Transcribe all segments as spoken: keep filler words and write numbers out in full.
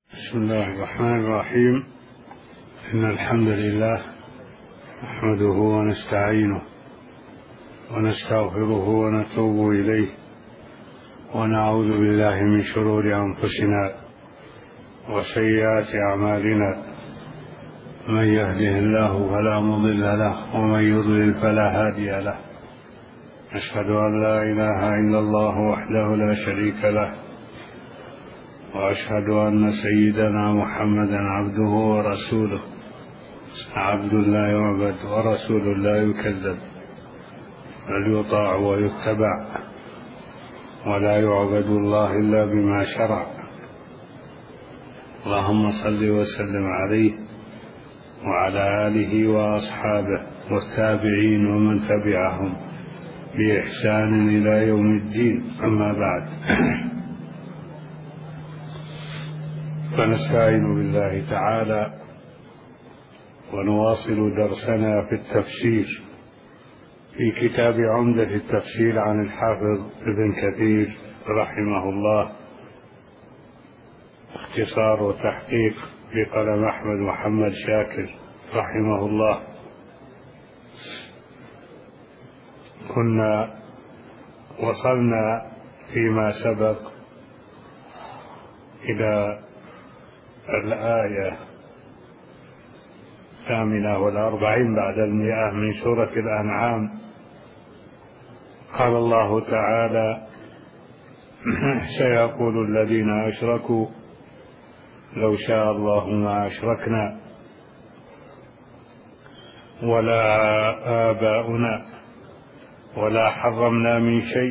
بسم الله الرحمن الرحيم. إن الحمد لله نحمده ونستعينه ونستغفره ونتوب إليه ونعوذ بالله من شرور أنفسنا وسيئات أعمالنا. من يهده الله فلا مضل له ومن يضلل فلا هادي له. أشهد أن لا إله إلا الله وحده لا شريك له، وأشهد أن سيدنا محمدا عبده ورسوله، عبد لا يعبد ورسول لا يكذب، بل يطاع ويتبع، ولا يعبد الله إلا بما شرع. اللهم صل وسلم عليه وعلى آله وأصحابه والتابعين ومن تبعهم بإحسان إلى يوم الدين. أما بعد، فنستعين بالله تعالى ونواصل درسنا في التفسير في كتاب عمدة التفسير عن الحافظ ابن كثير رحمه الله، اختصار وتحقيق بقلم أحمد محمد شاكر رحمه الله. كنا وصلنا فيما سبق إلى الآية الثامنة والأربعين بعد المئة من سورة الأنعام. قال الله تعالى: سيقول الذين أشركوا لو شاء الله ما أشركنا ولا آباؤنا ولا حرمنا من شيء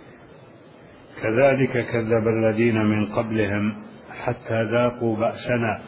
كذلك كذب الذين من قبلهم حتى ذاقوا بأسنا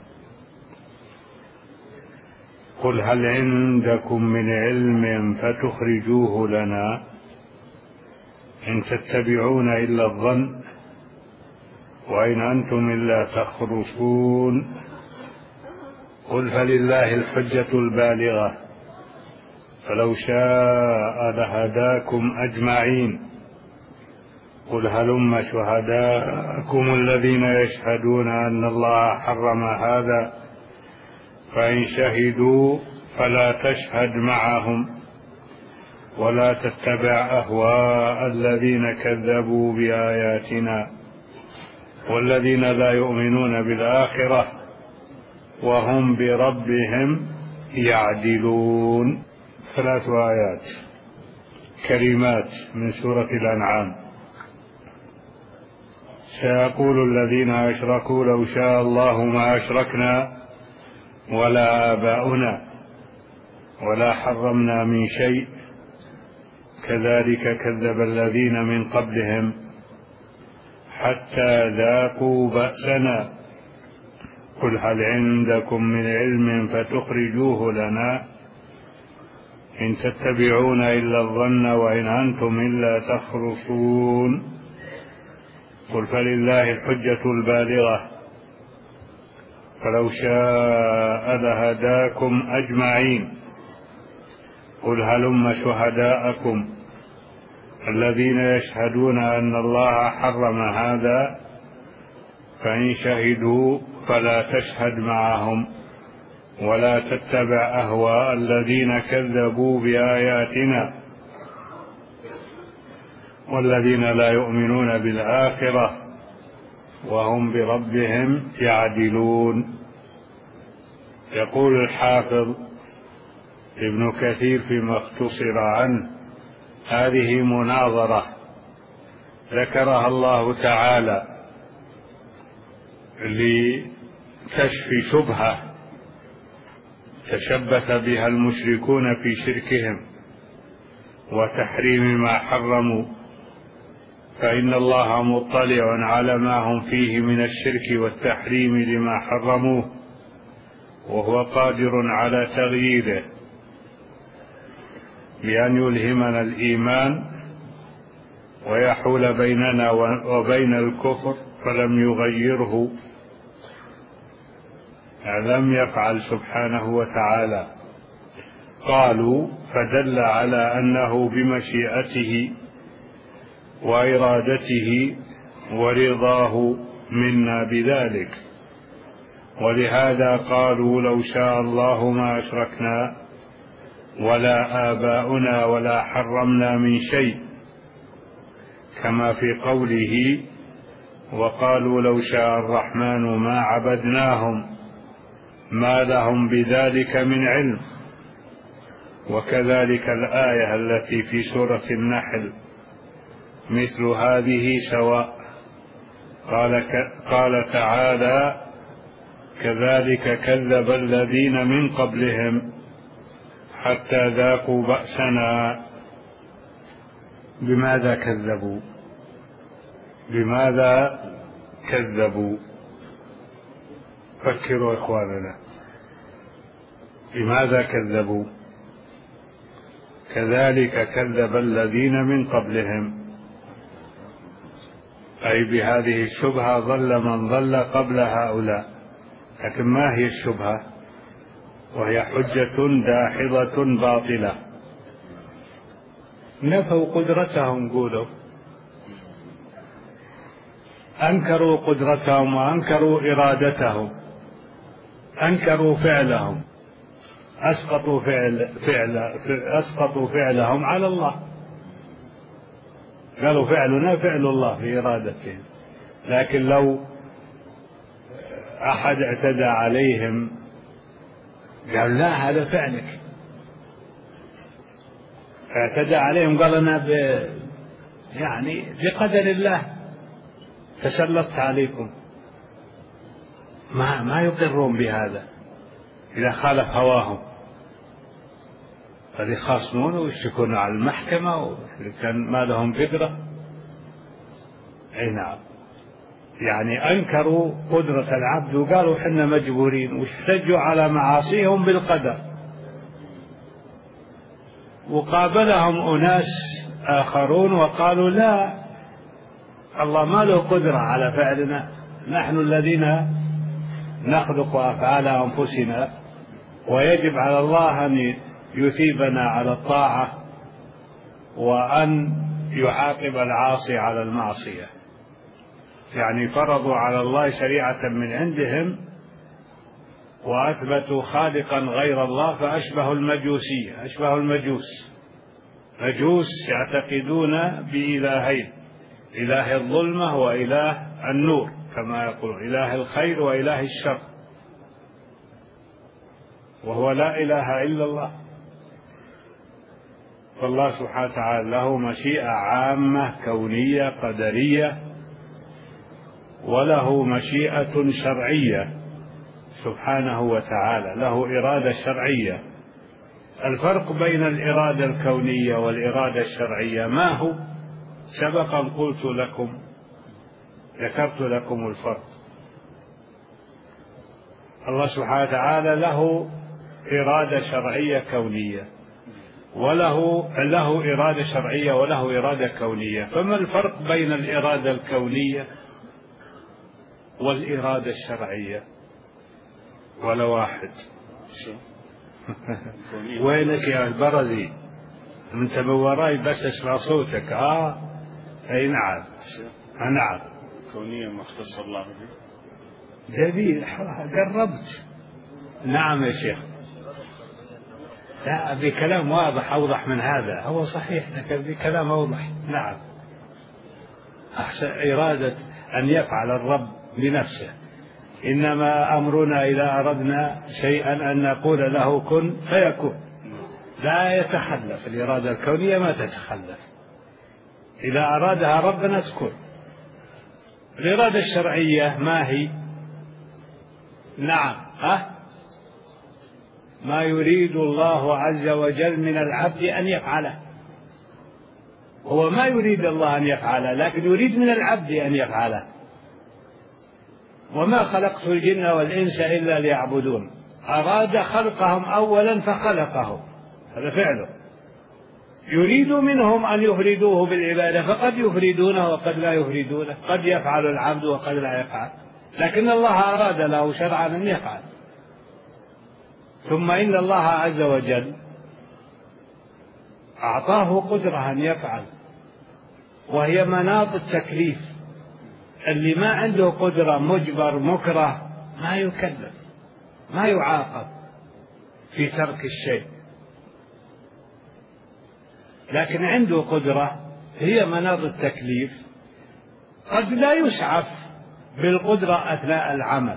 قل هل عندكم من علم فتخرجوه لنا إن تتبعون إلا الظن وإن أنتم إلا تخرصون قل فلله الحجة البالغة فلو شاء لهداكم أجمعين قل هلم شهداءكم الذين يشهدون أن الله حرم هذا فإن شهدوا فلا تشهد معهم ولا تتبع أهواء الذين كذبوا بآياتنا والذين لا يؤمنون بالآخرة وهم بربهم يعدلون. ثلاث آيات كريمات من سورة الأنعام. سيقول الذين أشركوا لو شاء الله ما أشركنا ولا آباؤنا ولا حرمنا من شيء كذلك كذب الذين من قبلهم حتى ذاقوا بأسنا قل هل عندكم من علم فتخرجوه لنا إن تتبعون إلا الظن وإن أنتم إلا تخرصون قل فلله الحجة البالغة فلو شاء لهداكم أجمعين قل هلم شهداءكم الذين يشهدون أن الله حرم هذا فإن شهدوا فلا تشهد معهم ولا تتبع أهواء الذين كذبوا بآياتنا والذين لا يؤمنون بالآخرة وهم بربهم يعدلون. يقول الحافظ ابن كثير فيما اختصر عنه: هذه مناظرة ذكرها الله تعالى لكشف شبهة تشبث بها المشركون في شركهم وتحريم ما حرموا، فإن الله مطلع على ما هم فيه من الشرك والتحريم لما حرموه وهو قادر على تغييره بأن يلهمنا الإيمان ويحول بيننا وبين الكفر فلم يغيره، لم يفعل سبحانه وتعالى. قالوا فدل على أنه بمشيئته وإرادته ورضاه منا بذلك، ولهذا قالوا لو شاء الله ما أشركنا ولا آباؤنا ولا حرمنا من شيء، كما في قوله وقالوا لو شاء الرحمن ما عبدناهم ما لهم بذلك من علم. وكذلك الآية التي في سورة النحل مثل هذه سواء. قال, قال تعالى كذلك كذب الذين من قبلهم حتى ذاقوا بأسنا. بماذا كذبوا؟ بماذا كذبوا؟ فكروا إخواننا، بماذا كذبوا؟ كذلك كذب الذين من قبلهم، أي بهذه الشبهة ضل من ضل قبل هؤلاء. لكن ما هي الشبهة؟ وهي حجة داحضة باطلة. نفوا قدرتهم، قولوا أنكروا قدرتهم وأنكروا إرادتهم، أنكروا فعلهم، أسقطوا فعل فعل أسقطوا فعلهم على الله، قالوا فعلنا فعل الله في إرادتهم. لكن لو أحد اعتدى عليهم قال لا هذا فعلك، اعتدى عليهم قال أنا ب يعني بقدر الله تسلطت عليكم، ما ما يقرون بهذا إذا خالف هواهم، قد يخاصمون ويشتكون على المحكمة وكان ما لهم قدرة. أي نعم، يعني أنكروا قدرة العبد وقالوا حنا مجبورين، واحتجوا على معاصيهم بالقدر. وقابلهم أناس آخرون وقالوا لا، الله ما له قدرة على فعلنا، نحن الذين نخلق أفعال أنفسنا، ويجب على الله أن يثيبنا على الطاعة وأن يعاقب العاصي على المعصية. يعني فرضوا على الله شريعة من عندهم وأثبتوا خالقا غير الله، فأشبهوا المجوسية، أشبهوا المجوس. مجوس يعتقدون بإلهين، إله الظلمة وإله النور، كما يقول إله الخير وإله الشر، وهو لا إله إلا الله. فالله سبحانه وتعالى له مشيئة عامة كونية قدرية، وله مشيئة شرعية سبحانه وتعالى، له إرادة شرعية. الفرق بين الإرادة الكونية والإرادة الشرعية ما هو؟ سبقا قلت لكم، ذكرت لكم الفرق. الله سبحانه وتعالى له إرادة شرعية كونية، وله له إرادة شرعية وله إرادة كونية. فما الفرق بين الإرادة الكونية والإرادة الشرعية؟ ولا واحد. وينك يا البرزي؟ انت من وراي بس اسمع صوتك. اه اي نعم. آه نعم. كونية ما اختص الله به. جميل، قربت. نعم يا شيخ. لا بكلام واضح أوضح من هذا. هو صحيح لكن بكلام أوضح. نعم. أحسن إرادة أن يفعل الرب بنفسه، إنما أمرنا إذا أردنا شيئا أن نقول له كن فيكون، لا يتخلف. الإرادة الكونية ما تتخلف، إذا أرادها ربنا تكون. الإرادة الشرعية ما هي؟ نعم، ها؟ ما يريد الله عز وجل من العبد أن يفعله، هو ما يريد الله أن يفعله لكن يريد من العبد أن يفعله. وما خلقت الجن والإنس إلا ليعبدون، أراد خلقهم أولا فخلقهم، هذا فعله. يريد منهم أن يفردوه بالعبادة، فقد يفردونه وقد لا يفردونه، قد يفعل العبد وقد لا يفعل، لكن الله أراد له شرعا أن يفعل. ثم إن الله عز وجل أعطاه قدرة أن يفعل، وهي مناط التكليف. اللي ما عنده قدرة مجبر مكره ما يكلف، ما يعاقب في ترك الشيء، لكن عنده قدرة هي مناط التكليف، قد لا يسعف بالقدرة أثناء العمل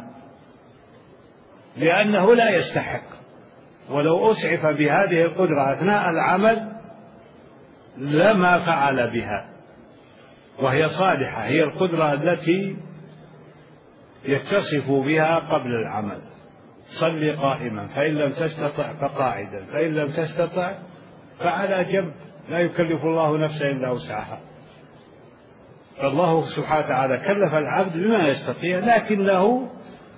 لأنه لا يستحق، ولو أسعف بهذه القدرة أثناء العمل لما فعل بها، وهي صالحة، هي القدرة التي يتصف بها قبل العمل. صل قائما فإن لم تستطع فقاعدا فإن لم تستطع فعلى جنب، لا يكلف الله نفسا إلا وسعها. فالله سبحانه وتعالى كلف العبد بما يستطيع لكنه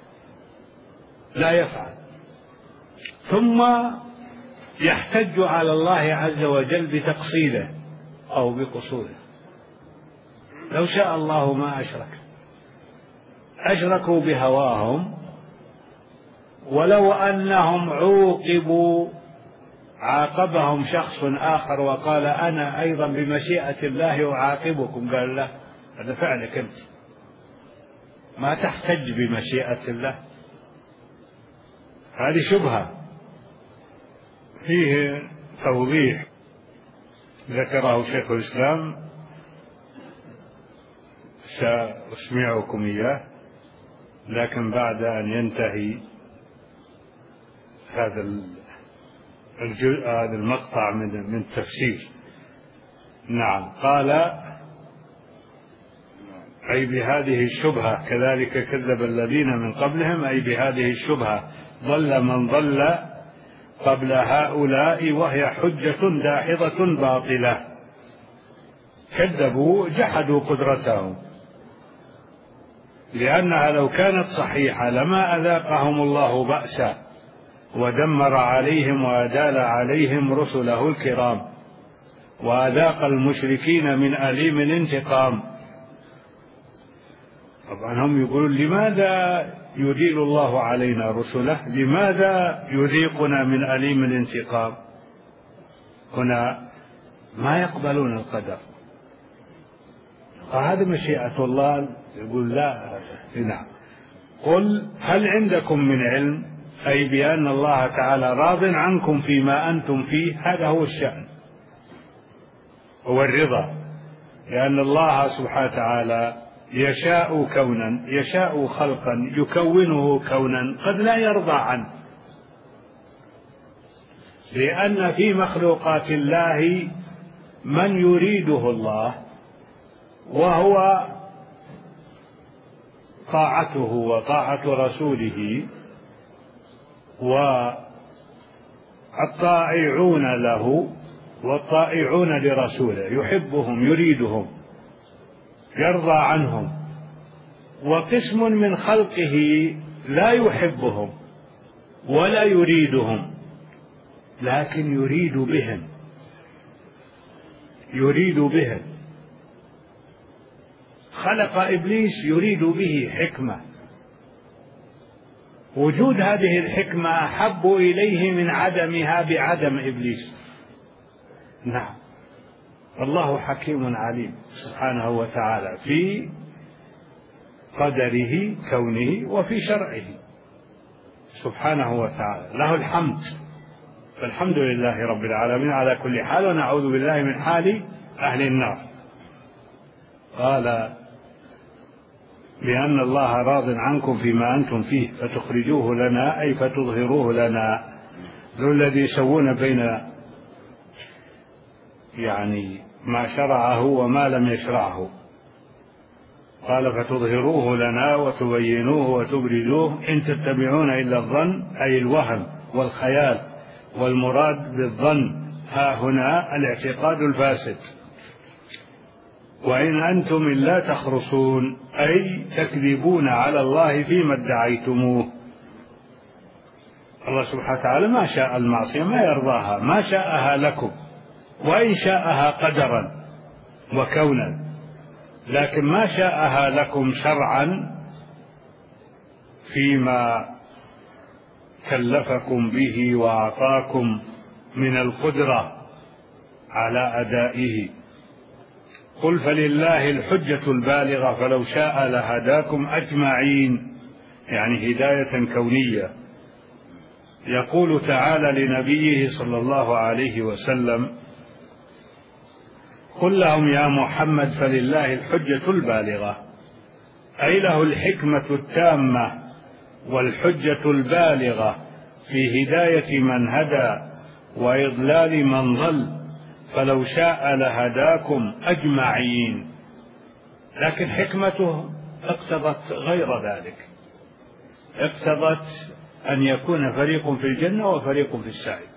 لا يفعل، ثم يحتج على الله عز وجل بتقصيره أو بقصوره. لو شاء الله ما أشرك، أشركوا بهواهم، ولو أنهم عوقبوا عاقبهم شخص آخر وقال أنا أيضا بمشيئة الله أعاقبكم، قال لا، هذا فعلك أنت، ما تحتج بمشيئة الله. هذه شبهة فيه توضيح ذكره شيخ الإسلام، سأسمعكم إياه لكن بعد أن ينتهي هذا الجزء هذا المقطع من من التفسير. نعم، قال أي بهذه الشبهة كذلك كذب الذين من قبلهم، أي بهذه الشبهة ضل من ضل قبل هؤلاء، وهي حجة داحضة باطلة. كذبوا، جحدوا قدرتهم، لأنها لو كانت صحيحة لما أذاقهم الله بأسا ودمر عليهم وأدال عليهم رسله الكرام، وأذاق المشركين من أليم الانتقام. طبعا هم يقولون لماذا يديل الله علينا رسله، لماذا يذيقنا من أليم الانتقام؟ هنا ما يقبلون القدر، فهذه مشيئة الله. يقول لا، نعم. قل هل عندكم من علم، أي بأن الله تعالى راض عنكم فيما أنتم فيه، هذا هو الشأن، هو الرضا، لأن الله سبحانه وتعالى يشاء كونا، يشاء خلقا، يكونه كونا قد لا يرضى عنه، لأن في مخلوقات الله من يريده الله وهو طاعته وطاعة رسوله، والطائعون له والطائعون لرسوله، يحبهم يريدهم يرضى عنهم. وقسم من خلقه لا يحبهم ولا يريدهم، لكن يريد بهم يريد بهم خلق إبليس يريد به حكمة، وجود هذه الحكمة أحب إليه من عدمها بعدم إبليس. نعم، الله حكيم عليم سبحانه وتعالى في قدره كونه وفي شرعه سبحانه وتعالى، له الحمد، فالحمد لله رب العالمين على كل حال، ونعوذ بالله من حال أهل النار. قال بأن الله راض عنكم فيما أنتم فيه فتخرجوه لنا، أي فتظهروه لنا. ذو الذي يسوون بين يعني ما شرعه وما لم يشرعه. قال فتظهروه لنا وتبينوه وتبرزوه، إن تتبعون إلا الظن، أي الوهم والخيال، والمراد بالظن ها هنا الاعتقاد الفاسد. وإن أنتم إلا تخرصون، أي تكذبون على الله فيما ادعيتموه. الله سبحانه وتعالى ما شاء المعصية ما يرضاها، ما شاءها لكم، وإن شاءها قدرا وكونا، لكن ما شاءها لكم شرعا فيما كلفكم به وأعطاكم من القدرة على أدائه. قل فلله الحجة البالغة فلو شاء لهداكم أجمعين، يعني هداية كونية. يقول تعالى لنبيه صلى الله عليه وسلم: قل لهم يا محمد فلله الحجة البالغة، أي له الحكمة التامة والحجة البالغة في هداية من هدى وإضلال من ضل، فلو شاء لهداكم أجمعين. لكن حكمته اقتضت غير ذلك، اقتضت أن يكون فريق في الجنة وفريق في السعير،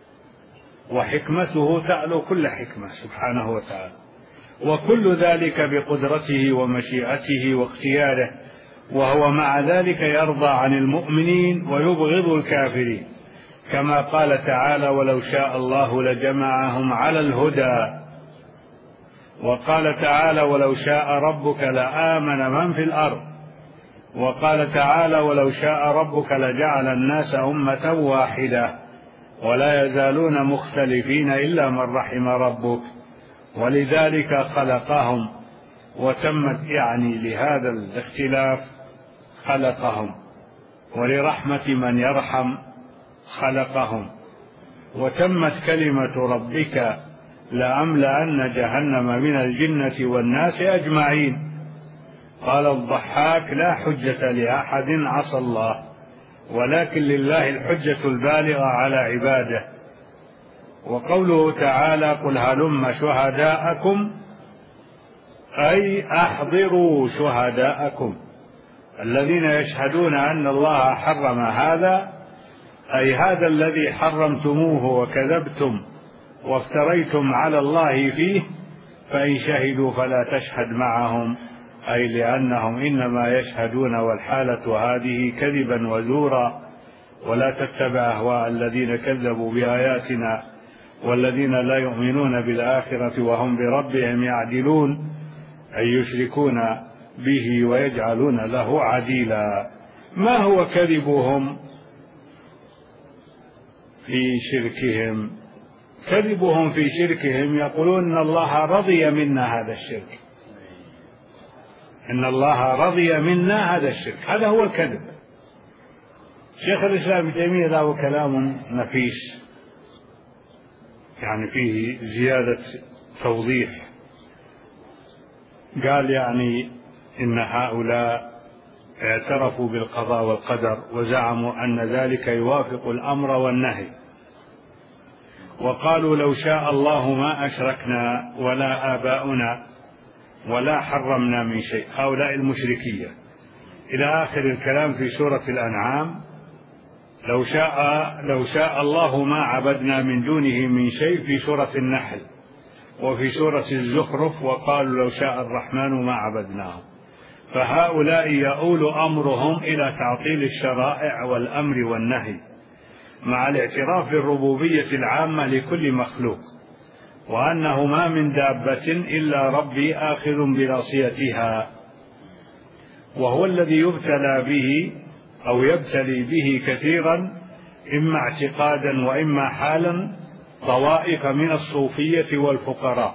وحكمته تعلو كل حكمة سبحانه وتعالى، وكل ذلك بقدرته ومشيئته واختياره، وهو مع ذلك يرضى عن المؤمنين ويبغض الكافرين، كما قال تعالى: ولو شاء الله لجمعهم على الهدى. وقال تعالى: ولو شاء ربك لآمن من في الأرض. وقال تعالى: ولو شاء ربك لجعل الناس أمة واحدة ولا يزالون مختلفين إلا من رحم ربك، ولذلك خلقهم، وتمت يعني لهذا الاختلاف خلقهم، ولرحمة من يرحم خلقهم، وتمت كلمة ربك لأملأن جهنم من الجنة والناس أجمعين. قال الضحاك: لا حجة لأحد عصى الله، ولكن لله الحجة البالغة على عباده. وقوله تعالى: قل هلم شهداءكم، أي أحضروا شهداءكم الذين يشهدون أن الله حرم هذا، أي هذا الذي حرمتموه وكذبتم وافتريتم على الله فيه، فإن شهدوا فلا تشهد معهم، أي لأنهم إنما يشهدون والحالة هذه كذبا وزورا. ولا تتبع أهواء الذين كذبوا بآياتنا والذين لا يؤمنون بالآخرة وهم بربهم يعدلون، أي يشركون به ويجعلون له عديلا. ما هو كذبهم في شركهم؟ كذبهم في شركهم يقولون إن الله رضي منا هذا الشرك، إن الله رضي منا هذا الشرك، هذا هو الكذب. شيخ الإسلام ابن تيمية له كلام نفيس، يعني فيه زيادة توضيح. قال يعني إن هؤلاء اعترفوا بالقضاء والقدر وزعموا أن ذلك يوافق الأمر والنهي، وقالوا: لو شاء الله ما أشركنا ولا آباؤنا ولا حرمنا من شيء. هؤلاء المشركية إلى آخر الكلام في سورة الأنعام: لو شاء لو شاء الله ما عبدنا من دونه من شيء في سورة النحل، وفي سورة الزخرف: وقالوا لو شاء الرحمن ما عبدناه. فهؤلاء يؤول أمرهم إلى تعطيل الشرائع والأمر والنهي، مع الاعتراف بالربوبية العامة لكل مخلوق، وأنه ما من دابة إلا ربي آخذ بناصيتها، وهو الذي يبتلى به أو يبتلي به كثيرا، إما اعتقادا وإما حالا، طوائف من الصوفية والفقراء.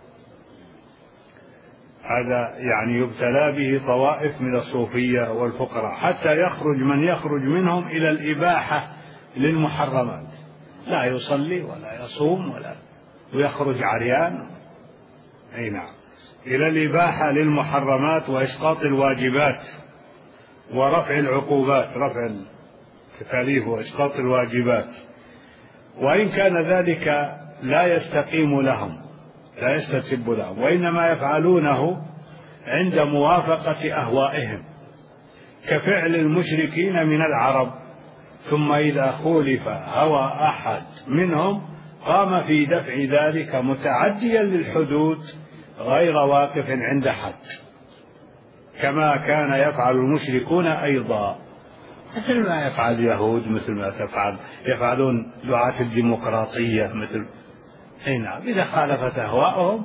هذا يعني يبتلى به طوائف من الصوفية والفقراء، حتى يخرج من يخرج منهم إلى الإباحة للمحرمات، لا يصلي ولا يصوم ولا ويخرج عريان، أي نعم، إلى الإباحة للمحرمات وإسقاط الواجبات ورفع العقوبات، رفع التكاليف وإسقاط الواجبات. وإن كان ذلك لا يستقيم لهم، لا يستتب لهم، وإنما يفعلونه عند موافقة أهوائهم، كفعل المشركين من العرب. ثم إذا خولف هوى أحد منهم قام في دفع ذلك متعديا للحدود غير واقف عند حد، كما كان يفعل المشركون أيضا، مثل ما يفعل اليهود، مثل ما تفعل يفعلون دعاة الديمقراطية، مثل نعم، إذا خالفت أهواءهم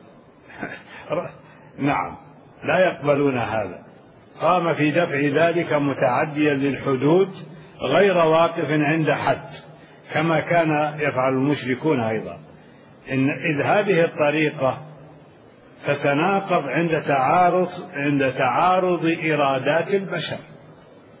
نعم لا يقبلون هذا. قام في دفع ذلك متعديا للحدود غير واقف عند حد، كما كان يفعل المشركون أيضا. إن إذ هذه الطريقة تتناقض عند تعارض عند تعارض إرادات البشر،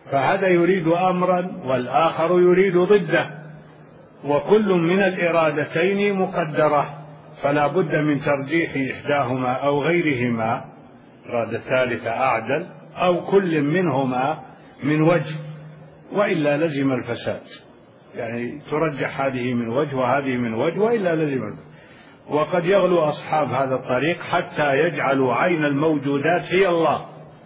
فهذا يريد أمرا والآخر يريد ضده، وكل من الإرادتين مقدرة، فلا بد من ترجيح إحداهما أو غيرهما، إرادة ثالثة أعدل، أو كل منهما من وجه، وإلا لزم الفساد. يعني ترجح هذه من وجه وهذه من وجه، وإلا لزم الفساد. وقد يغلو أصحاب هذا الطريق حتى يجعلوا عين الموجودات هي الله،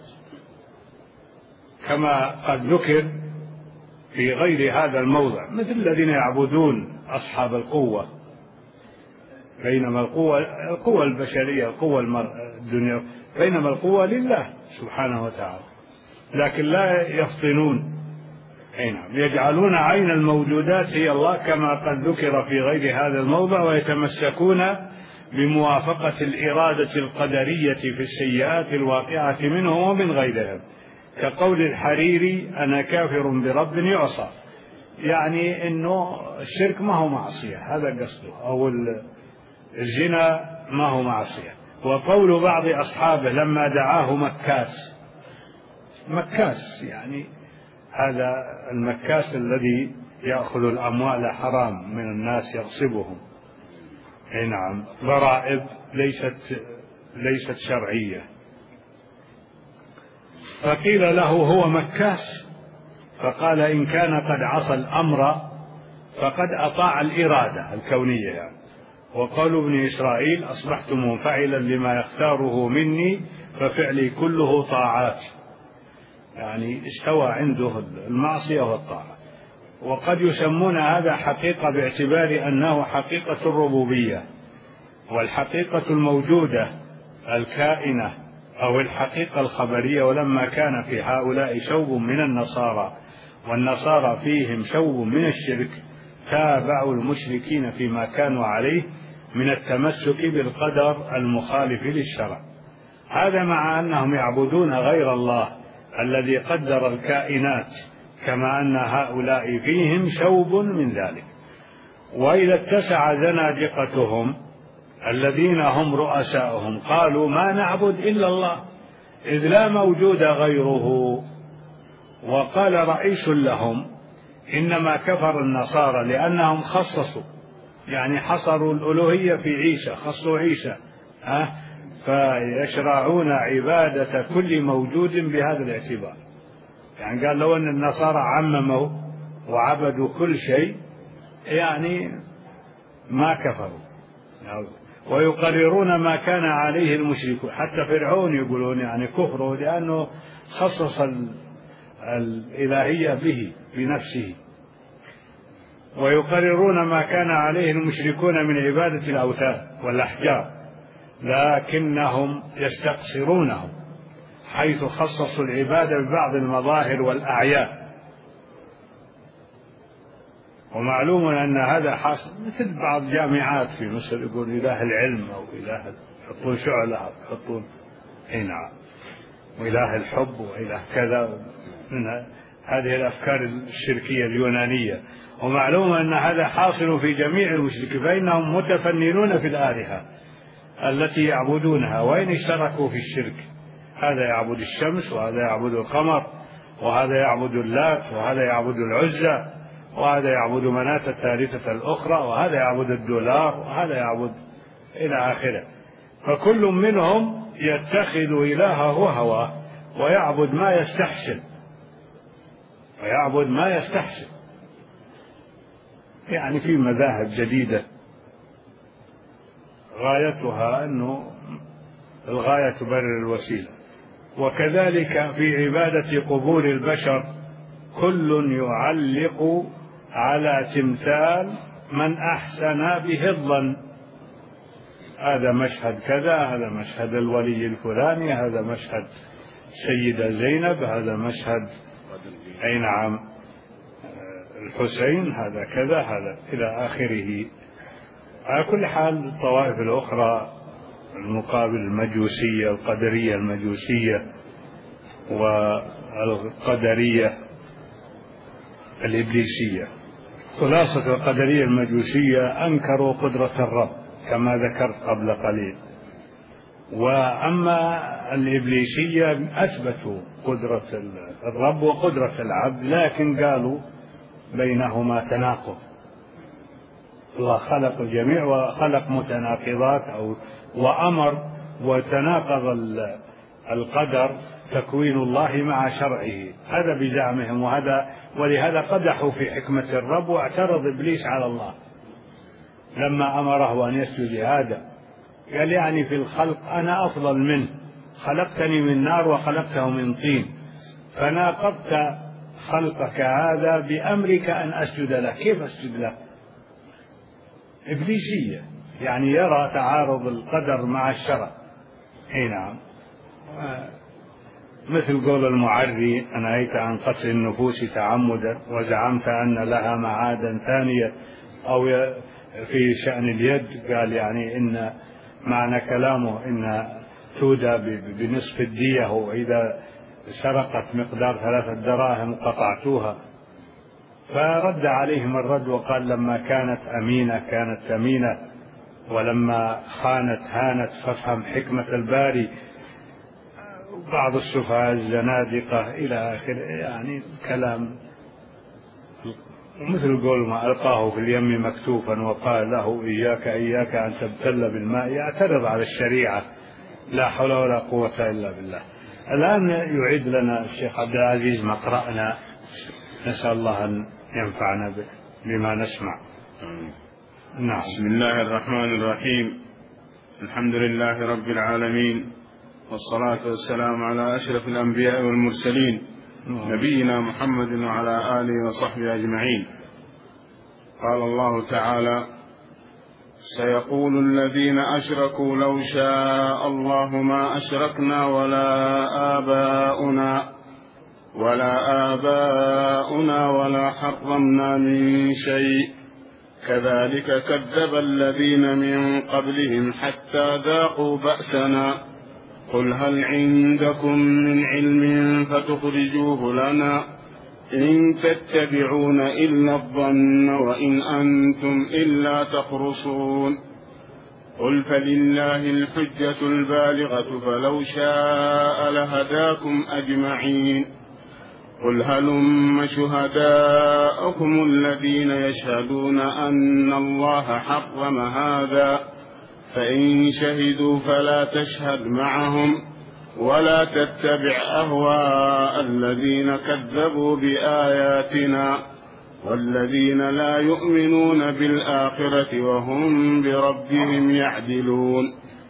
كما قد ذكر في غير هذا الموضع، مثل الذين يعبدون أصحاب القوة، بينما القوة القوة البشرية، القوة الدنيا، بينما القوة لله سبحانه وتعالى، لكن لا يفطنون. نعم، يجعلون عين الموجودات هي الله كما قد ذكر في غير هذا الموضع، ويتمسكون بموافقة الإرادة القدرية في السيئات الواقعة منهم ومن غيرهم، كقول الحريري: أنا كافر برب يعصى، يعني إنه الشرك ما هو معصية، هذا قصده، أو الزنا ما هو معصية. وقول بعض أصحابه لما دعاه مكاس، مكاس يعني هذا المكاس الذي يأخذ الأموال حرام من الناس يغصبهم. نعم، ضرائب ليست ليست شرعية. فقيل له هو مكاس، فقال: إن كان قد عصى الأمر فقد أطاع الإرادة الكونية يعني. وقالوا ابن إسرائيل: أصبحت منفعلا لما يختاره مني ففعلي كله طاعات، يعني استوى عنده المعصية والطاعة. وقد يسمون هذا حقيقة باعتبار أنه حقيقة الربوبية، والحقيقة الموجودة الكائنة، أو الحقيقة الخبرية. ولما كان في هؤلاء شوب من النصارى، والنصارى فيهم شوب من الشرك، تابعوا المشركين فيما كانوا عليه من التمسك بالقدر المخالف للشرع. هذا مع أنهم يعبدون غير الله الذي قدر الكائنات، كما أن هؤلاء فيهم شوب من ذلك. وإذا اتسع زنادقتهم الذين هم رؤساؤهم قالوا: ما نعبد إلا الله إذ لا موجود غيره. وقال رئيس لهم: إنما كفر النصارى لأنهم خصصوا، يعني حصروا الألوهية في عيسى، خصوا عيسى، أه؟ فيشرعون عبادة كل موجود بهذا الاعتبار. يعني قال لو أن النصارى عمموا وعبدوا كل شيء يعني ما كفروا. ويقررون ما كان عليه المشركون، حتى فرعون يقولون يعني كفره لأنه خصص الإلهية به بنفسه. ويقررون ما كان عليه المشركون من عبادة الأوثان والأحجار، لكنهم يستقصرونه حيث خصصوا العبادة ببعض المظاهر والأعياد. ومعلوم أن هذا حاصل، مثل بعض الجامعات في مصر يقول إله العلم أو إله، يحطون شعلة، يحطون هنا وإله الحب وإله كذا، من هذه الأفكار الشركية اليونانية. ومعلوم أن هذا حاصل في جميع المشركين، فإنهم متفننون في الآلهة التي يعبدونها، وإن اشتركوا في الشرك. هذا يعبد الشمس، وهذا يعبد القمر، وهذا يعبد اللات، وهذا يعبد العزى، وهذا يعبد مناة الثالثة الأخرى، وهذا يعبد الدولار، وهذا يعبد إلى آخره. فكل منهم يتخذ إلهه هواه ويعبد ما يستحسن، ويعبد ما يستحسن. يعني في مذاهب جديدة غايتها أنه الغاية تبرر الوسيلة. وكذلك في عبادة قبور البشر كل يعلق على تمثال من أحسن به الظن، هذا مشهد كذا، هذا مشهد الولي الفلاني، هذا مشهد سيدة زينب، هذا مشهد أي نعم الحسين، هذا كذا، هذا إلى آخره. على كل حال الطوائف الأخرى المقابل المجوسية، القدرية المجوسية، والقدرية الإبليسية. خلاصة القدرية المجوسية أنكروا قدرة الرب كما ذكرت قبل قليل، وأما الإبليسية أثبتوا قدرة الرب وقدرة العبد، لكن قالوا بينهما تناقض. الله خلق الجميع وخلق متناقضات أو وأمر وتناقض القدر تكوين الله مع شرعه، هذا بزعمهم، وهذا ولهذا قدحوا في حكمة الرب، واعترض إبليس على الله لما أمره أن يسجد لآدم، قال يعني في الخلق أنا أفضل منه، خلقتني من نار وخلقته من طين، فناقضت خلقك هذا بأمرك أن أسجد له، كيف أسجد له؟ إبليسية، يعني يرى تعارض القدر مع الشرع. اي نعم، مثل قول المعري: أنهيت عن قتل النفوس تعمدا وزعمت أن لها معادا ثانية. أو في شأن اليد قال يعني إن معنى كلامه إن تودى بنصف الدية، وإذا سرقت مقدار ثلاثة دراهم قطعتوها. فرد عليهم الرد وقال: لما كانت أمينة كانت ثمينة، ولما خانت هانت، فافهم حكمة الباري. بعض السفهاء الزنادقة إلى آخر، يعني كلام مثل قول ما ألقاه في اليم مكتوفا وقال له: إياك إياك أن تبتل بالماء. يعترض على الشريعة، لا حول ولا قوة إلا بالله. الآن يعيد لنا الشيخ عبد العزيز مقرأنا، نسأل الله أن ينفعنا بما نسمع. نعم. بسم الله الرحمن الرحيم، الحمد لله رب العالمين، والصلاة والسلام على أشرف الأنبياء والمرسلين، نبينا محمد وعلى آله وصحبه أجمعين. قال الله تعالى: سيقول الذين أشركوا لو شاء الله ما أشركنا ولا آباؤنا ولا آباؤنا ولا حرمنا من شيء كذلك كذب الذين من قبلهم حتى ذاقوا بأسنا قل هل عندكم من علم فتخرجوه لنا إن تتبعون إلا الظن وإن أنتم إلا تخرصون قل فلله الحجة البالغة فلو شاء لهداكم أجمعين قل هلم شهداءكم الذين يشهدون أن الله حرم هذا فإن شهدوا فلا تشهد معهم ولا تتبع أهواء الذين كذبوا بآياتنا والذين لا يؤمنون بالآخرة وهم بربهم يعدلون.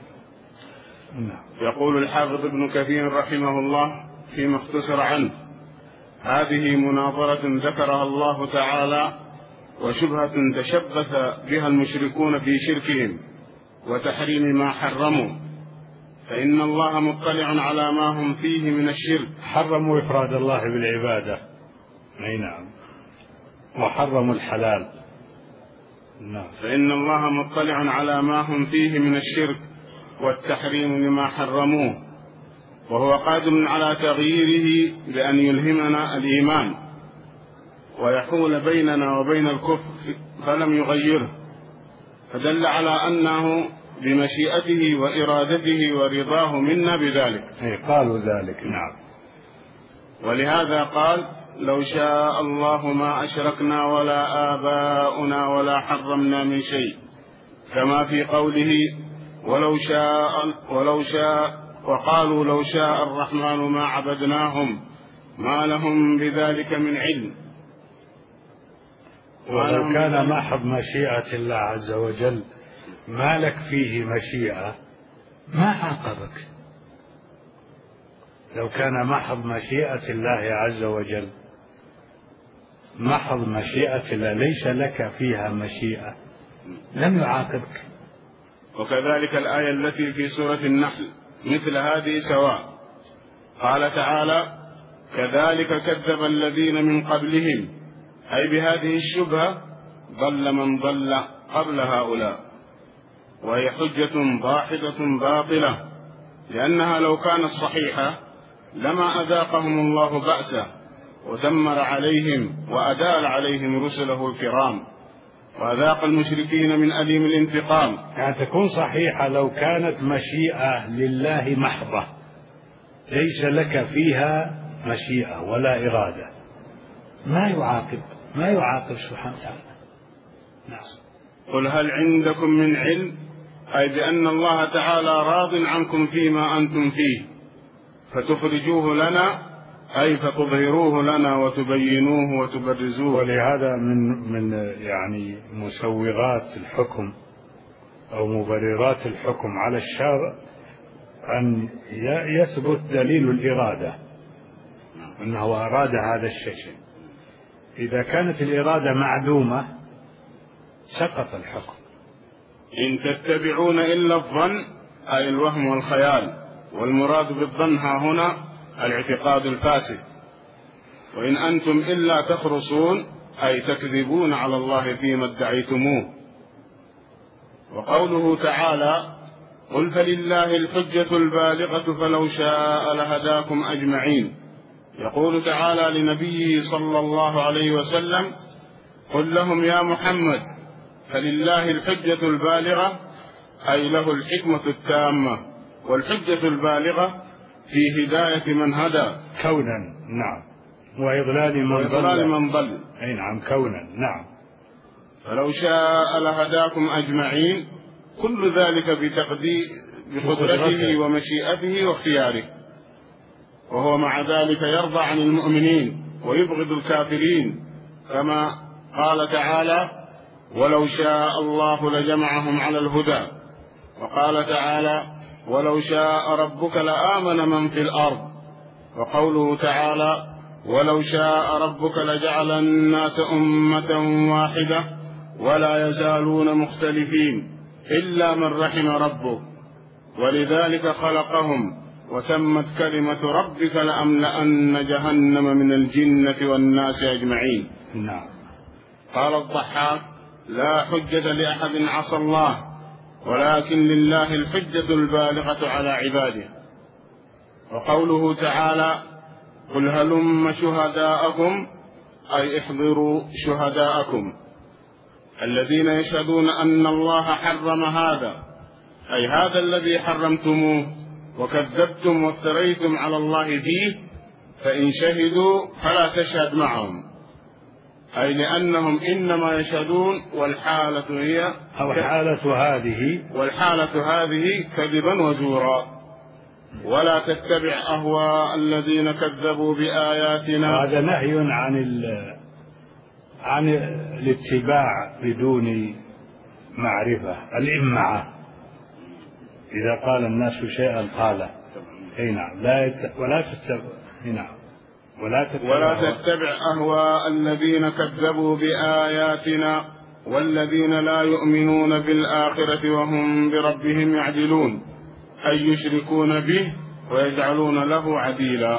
يقول الحافظ ابن كثير رحمه الله فيما اختصر عنه: هذه مناظرة ذكرها الله تعالى وشبهة تشبث بها المشركون في شركهم وتحريم ما حرموا، فإن الله مطلع على ما هم فيه من الشرك. حرموا إفراد الله بالعبادة، أي نعم، وحرموا الحلال. نعم. فإن الله مطلع على ما هم فيه من الشرك والتحريم لما حرموه، وهو قادر على تغييره بأن يلهمنا الإيمان ويحول بيننا وبين الكفر فلم يغيره، فدل على أنه بمشيئته وإرادته ورضاه منا بذلك. قالوا ذلك. نعم. ولهذا قال: لو شاء الله ما أشركنا ولا آباؤنا ولا حرمنا من شيء، كما في قوله: ولو شاء ولو شاء وقالوا لو شاء الرحمن ما عبدناهم ما لهم بذلك من علم. ولو كان محض مشيئة الله عز وجل ما لك فيه مشيئة ما عاقبك. لو كان محض مشيئة الله عز وجل، محض مشيئة الله ليس لك فيها مشيئة، لم يعاقبك. وكذلك الآية التي في سورة النحل مثل هذه سواء. قال تعالى: كذلك كذب الذين من قبلهم، أي بهذه الشبهة ضل من ضل قبل هؤلاء، وهي حجة ضاحكة باطلة، لأنها لو كانت صحيحة لما أذاقهم الله بأسه ودمر عليهم وأدال عليهم رسله الكرام، وأذاق المشركين من أليم الانتقام. يعني تكون صحيحة لو كانت مشيئة لله محضة ليس لك فيها مشيئة ولا إرادة ما يعاقب ما يعاقب سبحانه وتعالى. نعم. قل هل عندكم من علم، أي بأن الله تعالى راض عنكم فيما أنتم فيه فتخرجوه لنا، أي فتظهروه لنا وتبينوه وتبرزوه. ولهذا من من يعني مسوغات الحكم أو مبررات الحكم على الشرع أن يثبت دليل الإرادة أنه أراد هذا الشيء. إذا كانت الإرادة معدومة سقط الحكم. إن تتبعون إلا الظن، أي الوهم والخيال، والمراد بالظن ها هنا الاعتقاد الفاسد. وإن أنتم إلا تخرصون، أي تكذبون على الله فيما ادعيتموه. وقوله تعالى قل فلله الحجة البالغة فلو شاء لهداكم أجمعين، يقول تعالى لنبيه صلى الله عليه وسلم قل لهم يا محمد فلله الحجة البالغة، أي له الحكمة التامة والحجة البالغة في هداية من هدى كونا، نعم، وإضلال من, وإضلال من ضل. أي نعم، كونا، نعم. فلو شاء لهداكم أجمعين، كل ذلك بتقدير بقدرته ومشيئته واختياره، وهو مع ذلك يرضى عن المؤمنين ويبغض الكافرين، كما قال تعالى ولو شاء الله لجمعهم على الهدى. وقال تعالى ولو شاء ربك لآمن من في الأرض. وقوله تعالى ولو شاء ربك لجعل الناس أمة واحدة ولا يزالون مختلفين إلا من رحم ربك ولذلك خلقهم وتمت كلمة ربك لأملأن جهنم من الجنة والناس أجمعين. نعم. قال الضحاك لا حجة لأحد عصى الله، ولكن لله الحجة البالغة على عباده. وقوله تعالى قل هلم شهداءكم، أي احضروا شهداءكم الذين يشهدون أن الله حرم هذا، أي هذا الذي حرمتموه وكذبتم وافتريتم على الله فيه، فإن شهدوا فلا تشهد معهم، أي لأنهم إنما يشهدون والحالة هي أو حالة هذه والحالة هذه كذبا وزورا. ولا تتبع أهواء الذين كذبوا بآياتنا. هذا نهي عن ال... عن الاتباع بدون معرفة، الإمعة. إذا قال الناس شيئا قال أي نعم لا يت... ولا تتبع نعم ولا تتبع, ولا تتبع أهواء الذين كذبوا بآياتنا والذين لا يؤمنون بالآخرة وهم بربهم يعدلون، أي يشركون به ويجعلون له عديلا.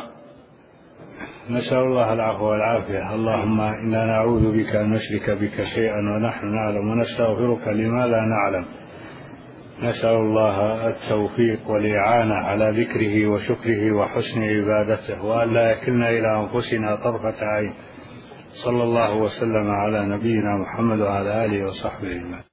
نسأل الله العفو والعافية. اللهم إنا نعوذ بك أن نشرك بك شيئا ونحن نعلم، ونستغفرك لما لا نعلم. نسأل الله التوفيق والإعانة على ذكره وشكره وحسن عبادته، وأن لا يكلنا إلى أنفسنا طرفة عين. صلى الله وسلم على نبينا محمد وعلى آله وصحبه أجمعين.